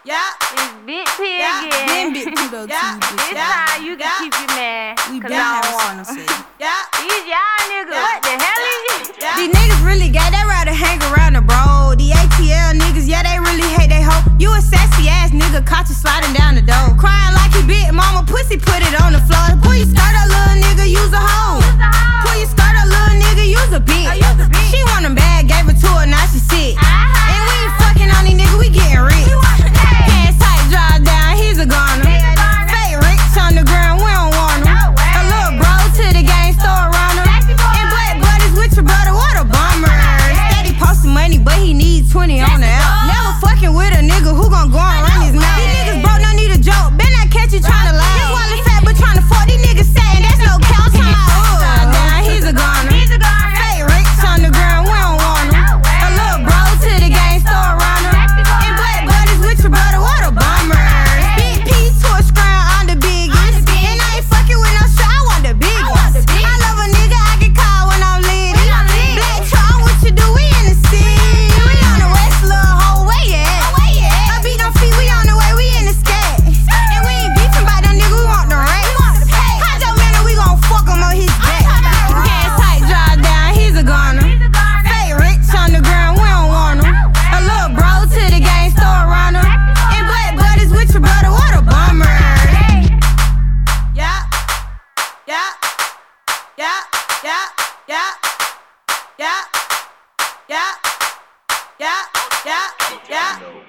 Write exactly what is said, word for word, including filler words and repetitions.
Yeah. It's Big P Yeah. again. Been Big Pluto Yeah. too, bitch. This Yeah. time you can Yeah. keep your man. We Cause been I having don't something to want say. Yeah. these y'all niggas. Yeah. What the hell is it? Yeah. These niggas really gay, they rather hang around the bro. The A T L niggas, yeah, they really hate they hoe. You a sassy ass nigga, caught you sliding down the door. Crying like he bit mama pussy, put it on the floor. Pull your skirt up, little nigga, use a hoe. Pull your skirt up, little nigga, use a bitch. She want them bad, gave it to her, now she sick. And we ain't fucking on these niggas, we getting rich. Pants tight, drive down, he's a goner. Fake rich on the ground, we don't want him. A little bro to the gang store runner. And black buddies with your brother, what a bummer. Steady posting money, but he needs twenty on the app. Never fucking with a nigga who gon' go and run his mouth. These niggas broke, don't need a joke. Better not catch you tryna laugh. His wallet fat, but tryna fuck. These niggas saying that's no couch. I'm like, oh, down, he's a goner. Fake rich on the ground, we don't want him. A little bro to the gang store runner. And black buddies with your brother, what a bummer. Big P to a scrown, I'm the biggest. And I ain't fucking with no shit, I want the biggest. I love a nigga I can call when I'm litty. Black Charles, what you do? We in the city. We on the west, little hoe, where you at? I beat them feet, we on the way, we in the scat. And we ain't beefing about them niggas, we want the race. Hot your man, we gon' fuck him on his back. Gas tight, drive down, he's a goner. Fake rich on the ground, we don't want him. A little bro to the gang store runner. And black buddies with your brother, what a bummer. Yeah. Yeah. Yeah. Yeah. Yeah. Yeah. Yeah. Yeah. Yeah. Yeah.